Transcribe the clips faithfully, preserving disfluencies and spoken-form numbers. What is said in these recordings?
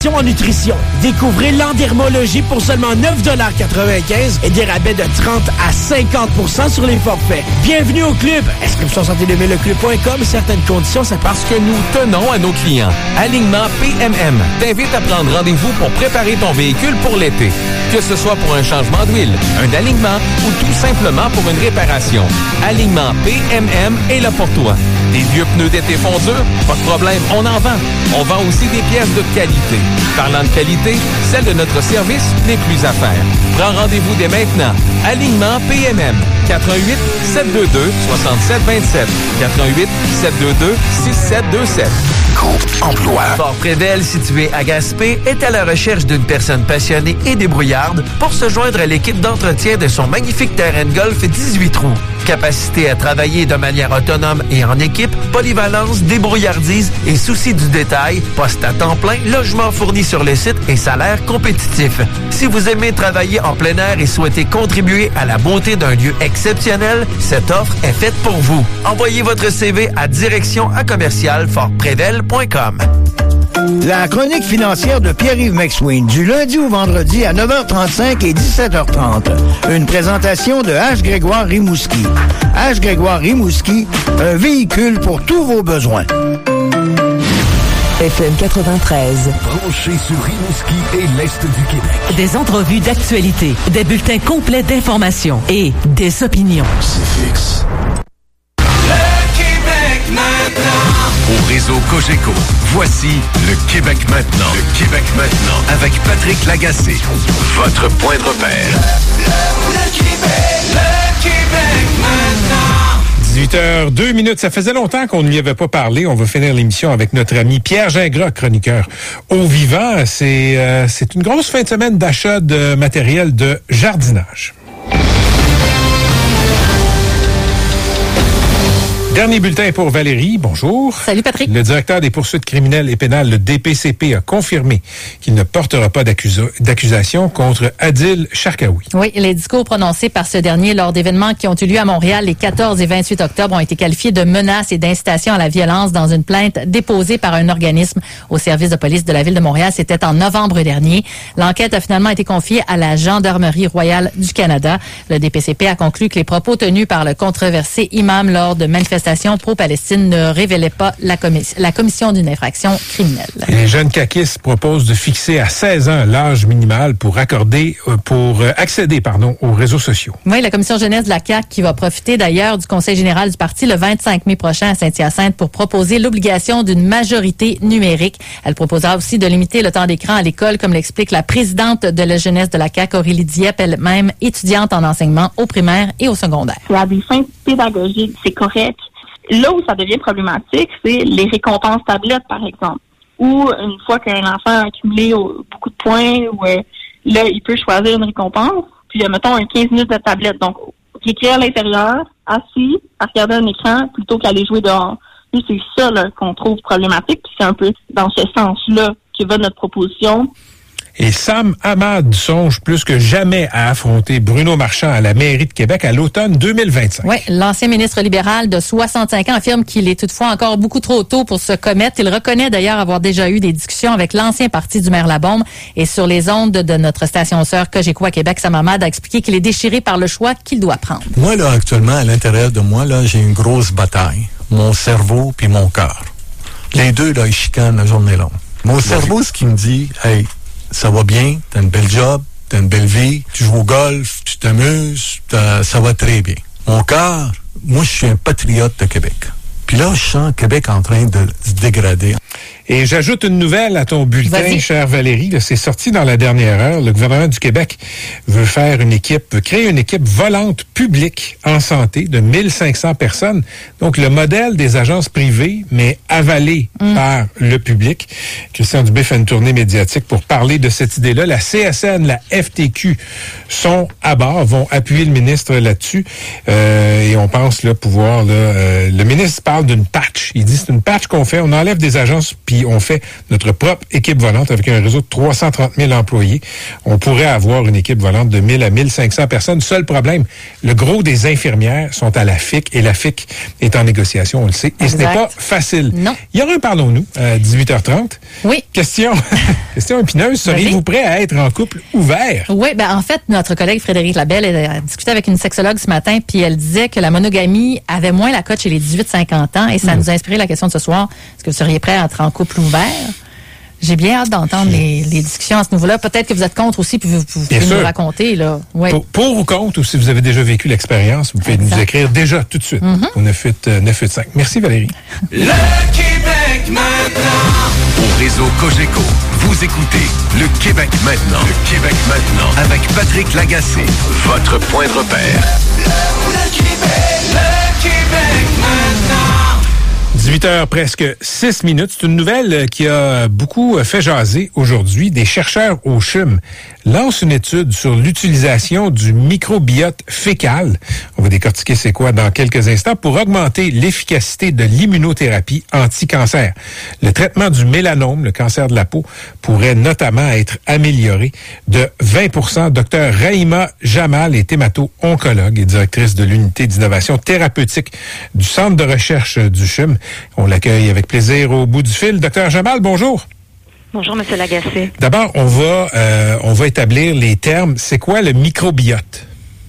En nutrition. Découvrez l'endermologie pour seulement neuf dollars quatre-vingt-quinze et des rabais de trente à cinquante pour cent sur les forfaits. Bienvenue au club. Inscription santé deux mille le club point com. Certaines conditions, c'est parce que nous tenons à nos clients. Alignement P M M t'invite à prendre rendez-vous pour préparer ton véhicule pour l'été. Que ce soit pour un changement d'huile, un alignement ou tout simplement pour une réparation. Alignement P M M est là pour toi. Des vieux pneus d'été font dur? Pas de problème, on en vend. On vend aussi des pièces de qualité. Parlant de qualité, celle de notre service n'est plus à faire. Prends rendez-vous dès maintenant. Alignement P M M. quatre un huit, sept deux deux, six sept deux sept. quatre un huit, sept deux deux, six sept deux sept. Groupe Emploi. Fort Prével, situé à Gaspé, est à la recherche d'une personne passionnée et débrouillarde pour se joindre à l'équipe d'entretien de son magnifique terrain de golf dix-huit trous. Capacité à travailler de manière autonome et en équipe, polyvalence, débrouillardise et souci du détail, poste à temps plein, logement fourni sur le site et salaire compétitif. Si vous aimez travailler en plein air et souhaitez contribuer à la beauté d'un lieu exceptionnel, cette offre est faite pour vous. Envoyez votre C V à direction à commercial fort prével point com. La chronique financière de Pierre-Yves McSween, du lundi au vendredi à neuf heures trente-cinq et dix-sept heures trente. Une présentation de H. Grégoire Rimouski. H. Grégoire Rimouski, un véhicule pour tous vos besoins. F M quatre-vingt-treize. Branché sur Rimouski et l'Est du Québec. Des entrevues d'actualité, des bulletins complets d'informations et des opinions. C'est fixe. Le Québec maintenant. Au réseau Cogeco, voici le Québec maintenant. Le Québec maintenant avec Patrick Lagacé. Votre point de repère. Le, le, le Québec, le Québec maintenant. dix-huit heures deux minutes. Ça faisait longtemps qu'on ne lui avait pas parlé. On va finir l'émission avec notre ami Pierre Gingras, chroniqueur au vivant. C'est, euh, c'est une grosse fin de semaine d'achat de matériel de jardinage. Dernier bulletin pour Valérie. Bonjour. Salut Patrick. Le directeur des poursuites criminelles et pénales, le D P C P, a confirmé qu'il ne portera pas d'accusa- d'accusation contre Adil Sharkawi. Oui, les discours prononcés par ce dernier lors d'événements qui ont eu lieu à Montréal les quatorze et vingt-huit octobre ont été qualifiés de menaces et d'incitation à la violence dans une plainte déposée par un organisme au service de police de la Ville de Montréal. C'était en novembre dernier. L'enquête a finalement été confiée à la Gendarmerie royale du Canada. Le D P C P a conclu que les propos tenus par le controversé imam lors de manifestations pro-Palestine ne révélait pas la, commis- la commission d'une infraction criminelle. Et les jeunes caquistes proposent de fixer à seize ans l'âge minimal pour accorder, pour accéder, pardon, aux réseaux sociaux. Oui, la commission jeunesse de la C A Q qui va profiter d'ailleurs du conseil général du parti le vingt-cinq mai prochain à Saint-Hyacinthe pour proposer l'obligation d'une majorité numérique. Elle proposera aussi de limiter le temps d'écran à l'école, comme l'explique la présidente de la jeunesse de la C A Q, Aurélie Dieppe, elle-même étudiante en enseignement au primaire et au secondaire. À des fins pédagogiques, c'est correct. Là où ça devient problématique, c'est les récompenses tablettes, par exemple. Ou une fois qu'un enfant a accumulé beaucoup de points, où, euh, là, il peut choisir une récompense, puis, euh, mettons, un quinze minutes de tablette. Donc, réécrire à l'intérieur, assis, à regarder un écran, plutôt qu'aller jouer dehors. Nous, c'est ça là, qu'on trouve problématique, puis c'est un peu dans ce sens-là que va notre proposition. Et Sam Hamad songe plus que jamais à affronter Bruno Marchand à la mairie de Québec à l'automne deux mille vingt-cinq. Oui, l'ancien ministre libéral de soixante-cinq ans affirme qu'il est toutefois encore beaucoup trop tôt pour se commettre. Il reconnaît d'ailleurs avoir déjà eu des discussions avec l'ancien parti du maire Labombe. Et sur les ondes de notre station sœur Cogeco à Québec, Sam Hamad a expliqué qu'il est déchiré par le choix qu'il doit prendre. Moi, là, actuellement, à l'intérieur de moi, là, j'ai une grosse bataille. Mon cerveau puis mon cœur. Les deux, là, ils chicanent la journée longue. Mon cerveau, ce qui me dit, hey, ça va bien, t'as une belle job, t'as une belle vie, tu joues au golf, tu t'amuses, ça va très bien. Mon cœur, moi, je suis un patriote de Québec. Puis là, je sens Québec en train de se dégrader. Et j'ajoute une nouvelle à ton bulletin, Vas-y. chère Valérie. C'est sorti dans la dernière heure. Le gouvernement du Québec veut faire une équipe, veut créer une équipe volante publique en santé de mille cinq cents personnes. Donc, le modèle des agences privées, mais avalé mm. par le public. Christian Dubé fait une tournée médiatique pour parler de cette idée-là. La C S N, la F T Q sont à bord, vont appuyer le ministre là-dessus. Euh, et on pense là, pouvoir... Là, euh, le ministre parle parle d'une patch. Il dit c'est une patch qu'on fait, on enlève des agences puis on fait notre propre équipe volante avec un réseau de trois cent trente mille employés. On pourrait avoir une équipe volante de mille à mille cinq cents personnes. Seul problème, le gros des infirmières sont à la F I C et la F I C est en négociation, on le sait. Et exact. Ce n'est pas facile. Non. Il y aura un Parlons-nous à dix-huit heures trente. Oui. Question, question épineuse. Seriez-vous prêt à être en couple ouvert? Oui, ben en fait, notre collègue Frédéric Labelle a discuté avec une sexologue ce matin, puis elle disait que la monogamie avait moins la cote chez les dix-huit à cinquante ans, et ça mmh. nous a inspiré la question de ce soir. Est-ce que vous seriez prêt à être en couple ouvert? J'ai bien hâte d'entendre les, les discussions à ce niveau-là. Peut-être que vous êtes contre aussi, puis vous, vous pouvez nous raconter. Là. Ouais. Pour, pour ou contre, ou si vous avez déjà vécu l'expérience, vous pouvez exact. Nous écrire déjà tout de suite mm-hmm. au neuf huit cinq. Merci Valérie. Le Québec maintenant. Au réseau Cogeco, vous écoutez Le Québec maintenant. Le Québec maintenant. Avec Patrick Lagacé, votre point de repère. Le Québec, le Québec maintenant. dix-huit heures presque six minutes. C'est une nouvelle qui a beaucoup fait jaser aujourd'hui. Des chercheurs au C H U M lancent une étude sur l'utilisation du microbiote fécal. On va décortiquer c'est quoi dans quelques instants pour augmenter l'efficacité de l'immunothérapie anti-cancer. Le traitement du mélanome, le cancer de la peau, pourrait notamment être amélioré de vingt pour cent. Docteur Rahima Jamal est hémato-oncologue et directrice de l'unité d'innovation thérapeutique du Centre de recherche du C H U M. On l'accueille avec plaisir au bout du fil. Docteur Jamal, bonjour. Bonjour, Monsieur Lagacé. D'abord, on va euh, on va établir les termes. C'est quoi le microbiote?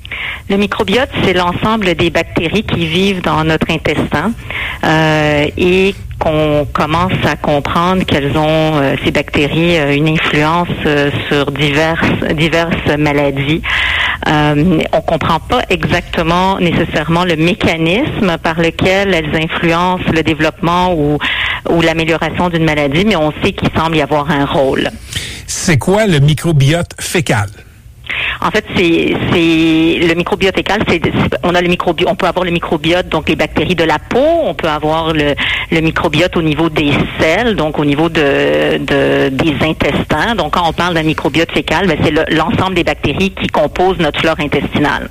Le microbiote, c'est l'ensemble des bactéries qui vivent dans notre intestin euh, et qu'on commence à comprendre qu'elles ont, euh, ces bactéries, euh, une influence euh, sur diverses diverses maladies. Euh, on comprend pas exactement nécessairement le mécanisme par lequel elles influencent le développement ou, ou l'amélioration d'une maladie, mais on sait qu'il semble y avoir un rôle. C'est quoi le microbiote fécal? En fait, c'est c'est le microbiote fécal. C'est, c'est on a le microbiote. On peut avoir le microbiote, donc les bactéries de la peau. On peut avoir le le microbiote au niveau des selles, donc au niveau de, de des intestins. Donc quand on parle d'un microbiote fécal, ben, c'est le, l'ensemble des bactéries qui composent notre flore intestinale.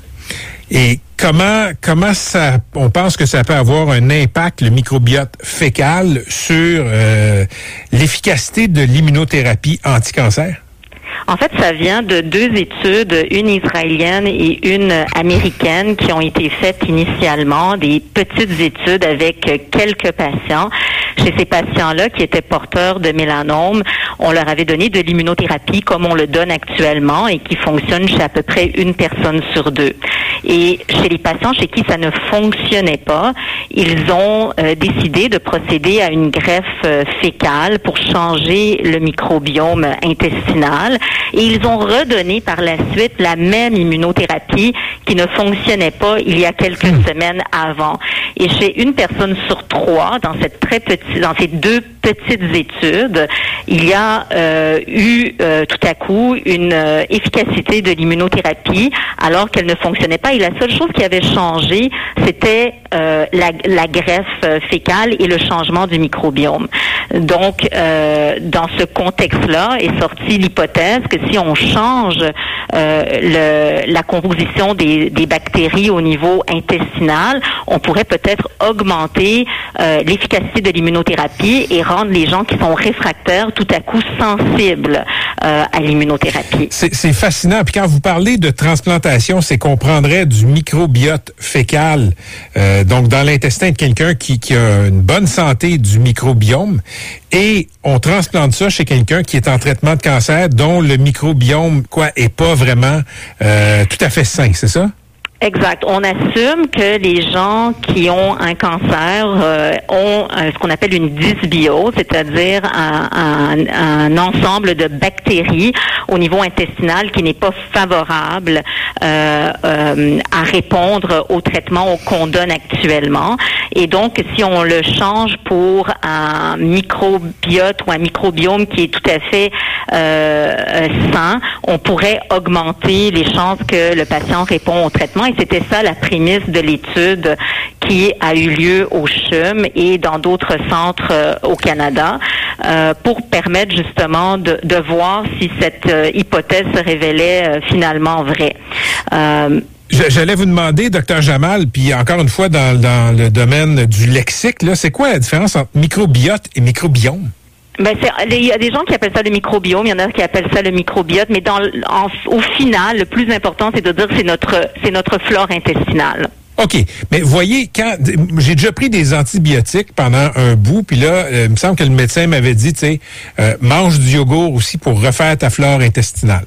Et comment comment ça on pense que ça peut avoir un impact, le microbiote fécal, sur euh, l'efficacité de l'immunothérapie anti-cancer? En fait, ça vient de deux études, une israélienne et une américaine, qui ont été faites initialement, des petites études avec quelques patients. Chez ces patients-là qui étaient porteurs de mélanome, on leur avait donné de l'immunothérapie comme on le donne actuellement et qui fonctionne chez à peu près une personne sur deux. Et chez les patients chez qui ça ne fonctionnait pas, ils ont euh, décidé de procéder à une greffe euh, fécale pour changer le microbiome intestinal. Et ils ont redonné par la suite la même immunothérapie qui ne fonctionnait pas il y a quelques mmh. semaines avant. Et chez une personne sur trois, dans cette très petite, dans ces deux petites études, il y a euh, eu euh, tout à coup une euh, efficacité de l'immunothérapie alors qu'elle ne fonctionnait pas. Et la seule chose qui avait changé, c'était euh, la, la greffe fécale et le changement du microbiome. Donc, euh, dans ce contexte-là est sortie l'hypothèse que si on change euh, le, la composition des, des bactéries au niveau intestinal, on pourrait peut-être augmenter euh, l'efficacité de l'immunothérapie et rendre les gens qui sont réfractaires tout à coup sensibles euh, à l'immunothérapie. C'est, c'est fascinant. Puis quand vous parlez de transplantation, c'est qu'on prendrait du microbiote fécal, euh, donc dans l'intestin de quelqu'un qui, qui a une bonne santé du microbiome, et on transplante ça chez quelqu'un qui est en traitement de cancer, dont le microbiome quoi est pas vraiment euh, tout à fait sain, c'est ça? Exact. On assume que les gens qui ont un cancer euh, ont euh, ce qu'on appelle une dysbiose, c'est-à-dire un, un, un ensemble de bactéries au niveau intestinal qui n'est pas favorable euh, euh, à répondre au traitement qu'on donne actuellement. Et donc, si on le change pour un microbiote ou un microbiome qui est tout à fait euh, sain, on pourrait augmenter les chances que le patient répond au traitement. Et c'était ça la prémisse de l'étude qui a eu lieu au C H U M et dans d'autres centres euh, au Canada euh, pour permettre justement de, de voir si cette euh, hypothèse se révélait euh, finalement vraie. Euh, J'allais vous demander, docteur Jamal, puis encore une fois dans, dans le domaine du lexique, là, c'est quoi la différence entre microbiote et microbiome? Ben, il y a des gens qui appellent ça le microbiome, il y en a qui appellent ça le microbiote, mais dans, en, au final, le plus important, c'est de dire que c'est notre, c'est notre flore intestinale. OK. Mais voyez, quand j'ai déjà pris des antibiotiques pendant un bout, puis là, euh, il me semble que le médecin m'avait dit, tu sais, euh, mange du yogourt aussi pour refaire ta flore intestinale.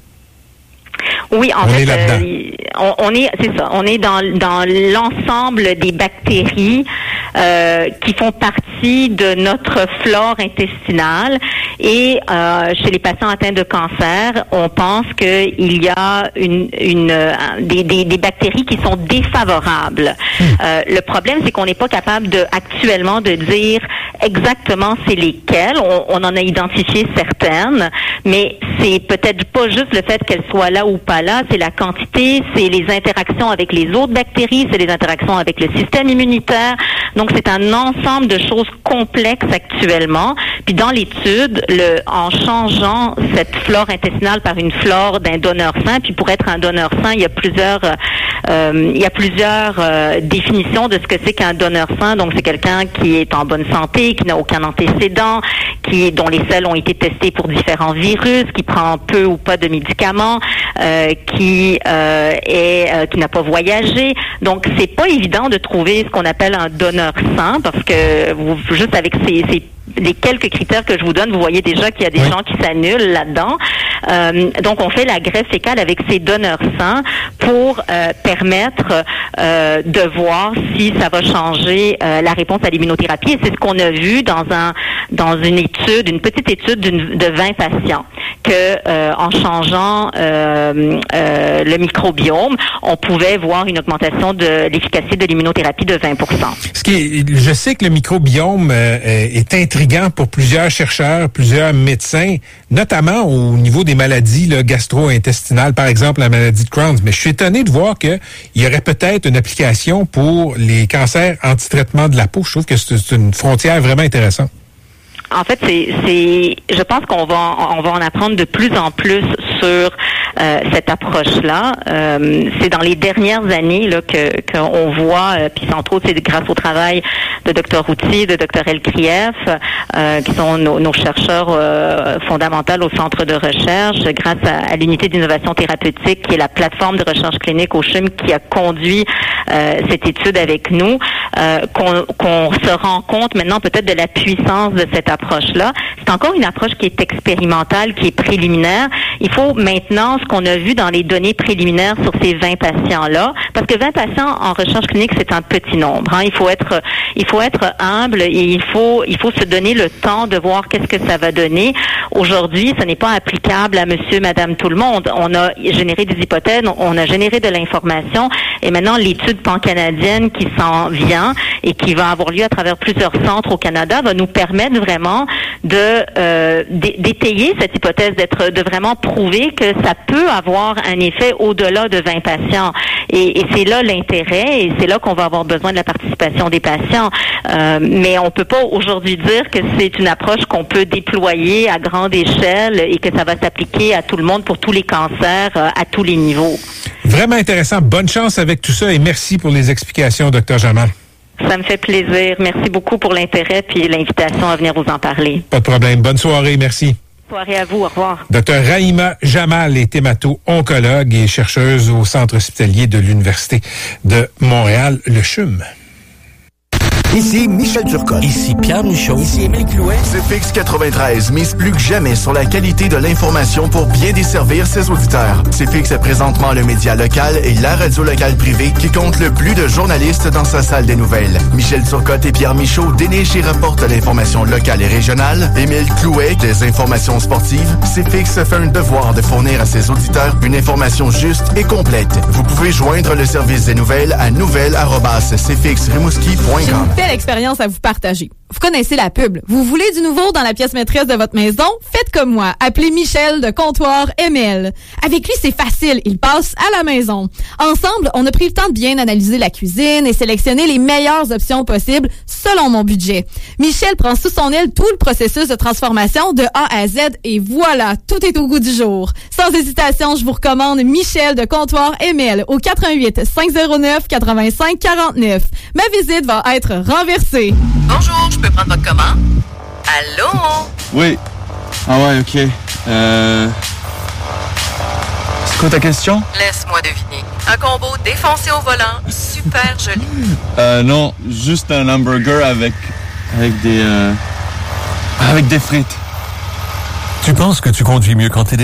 Oui, en on fait, est là-dedans. Euh, on, on est, c'est ça, on est dans, dans l'ensemble des bactéries euh, qui font partie de notre flore intestinale. Et euh, chez les patients atteints de cancer, on pense qu'il y a une, une des, des, des bactéries qui sont défavorables. Mmh. Euh, le problème, c'est qu'on n'est pas capable de actuellement de dire exactement c'est lesquelles. On, on en a identifié certaines, mais c'est peut-être pas juste le fait qu'elles soient là ou pas là, c'est la quantité, c'est les interactions avec les autres bactéries, c'est les interactions avec le système immunitaire. Donc, c'est un ensemble de choses complexes actuellement. Puis, dans l'étude, le, en changeant cette flore intestinale par une flore d'un donneur sain, puis pour être un donneur sain, il y a plusieurs, euh, il y a plusieurs euh, définitions de ce que c'est qu'un donneur sain. Donc, c'est quelqu'un qui est en bonne santé, qui n'a aucun antécédent, qui dont les selles ont été testées pour différents virus, qui prend peu ou pas de médicaments, euh, qui euh, est euh, qui n'a pas voyagé. Donc, c'est pas évident de trouver ce qu'on appelle un donneur sain parce que vous, juste avec ces, ces les quelques critères que je vous donne, vous voyez déjà qu'il y a des oui. gens qui s'annulent là-dedans. Euh, donc, on fait la greffe fécale avec ces donneurs sains pour euh, permettre euh, de voir si ça va changer euh, la réponse à l'immunothérapie. Et c'est ce qu'on a vu dans un dans une étude, une petite étude d'une, de vingt patients, que euh, en changeant euh, euh, le microbiome, on pouvait voir une augmentation de l'efficacité de l'immunothérapie de vingt pour cent. Ce qui est, je sais que le microbiome euh, est intriguant pour plusieurs chercheurs, plusieurs médecins, notamment au niveau des maladies là, gastro-intestinales, par exemple la maladie de Crohn's. Mais je suis étonné de voir qu'il y aurait peut-être une application pour les cancers anti-traitement de la peau. Je trouve que c'est, c'est une frontière vraiment intéressante. En fait, c'est, c'est, je pense qu'on va, on va en apprendre de plus en plus sur euh, cette approche-là. Euh, c'est dans les dernières années là que qu'on voit, euh, puis entre autres, c'est grâce au travail de docteur Routy, de docteur Elkrieff, euh, qui sont nos, nos chercheurs euh, fondamentaux au centre de recherche, grâce à, à l'unité d'innovation thérapeutique, qui est la plateforme de recherche clinique au C H U M, qui a conduit euh, cette étude avec nous, euh, qu'on, qu'on se rend compte maintenant peut-être de la puissance de cette approche-là. C'est encore une approche qui est expérimentale, qui est préliminaire. Il faut maintenant, ce qu'on a vu dans les données préliminaires sur ces vingt patients-là, parce que vingt patients en recherche clinique, c'est un petit nombre. Hein. Il faut être, il faut être humble et il faut, il faut se donner le temps de voir qu'est-ce que ça va donner. Aujourd'hui, ce n'est pas applicable à monsieur, madame, tout le monde. On a généré des hypothèses, on a généré de l'information et maintenant l'étude pan-canadienne qui s'en vient et qui va avoir lieu à travers plusieurs centres au Canada va nous permettre vraiment de euh, d'étayer cette hypothèse, d'être, de vraiment prouver que ça peut avoir un effet au-delà de vingt patients. Et, et c'est là l'intérêt et c'est là qu'on va avoir besoin de la participation des patients. Euh, mais on peut pas aujourd'hui dire que c'est une approche qu'on peut déployer à grande échelle et que ça va s'appliquer à tout le monde pour tous les cancers euh, à tous les niveaux. Vraiment intéressant. Bonne chance avec tout ça et merci pour les explications, docteur Jamal. Ça me fait plaisir. Merci beaucoup pour l'intérêt puis l'invitation à venir vous en parler. Pas de problème. Bonne soirée. Merci. Bonne soirée à vous. Au revoir. docteur Rahima Jamal est hémato-oncologue et chercheuse au Centre hospitalier de l'Université de Montréal, le C H U M. Ici Michel Turcotte. Ici Pierre Michaud. Ici Émile Clouet. C F X quatre-vingt-treize mise plus que jamais sur la qualité de l'information pour bien desservir ses auditeurs. C F X est présentement le média local et la radio locale privée qui compte le plus de journalistes dans sa salle des nouvelles. Michel Turcotte et Pierre Michaud dénichent et rapportent l'information locale et régionale. Émile Clouet, des informations sportives. C F X fait un devoir de fournir à ses auditeurs une information juste et complète. Vous pouvez joindre le service des nouvelles à nouvelles arobase c f x rimouski point com. Belle expérience à vous partager. Vous connaissez la pub. Vous voulez du nouveau dans la pièce maîtresse de votre maison? Faites comme moi. Appelez Michel de Comptoir M L. Avec lui, c'est facile. Il passe à la maison. Ensemble, on a pris le temps de bien analyser la cuisine et sélectionner les meilleures options possibles selon mon budget. Michel prend sous son aile tout le processus de transformation de A à Z et voilà, tout est au goût du jour. Sans hésitation, je vous recommande Michel de Comptoir M L au quatre un huit, cinq zéro neuf, quatre-vingt-cinq quarante-neuf. Ma visite va être renversée. Bonjour, je peux prendre votre commande? Allô? Oui. Ah ouais, ok. Euh... C'est quoi ta question? Laisse-moi deviner. Un combo défoncé au volant, super joli. Euh, non, juste un hamburger avec... avec des... Euh... avec des frites. Tu penses que tu conduis mieux quand t'es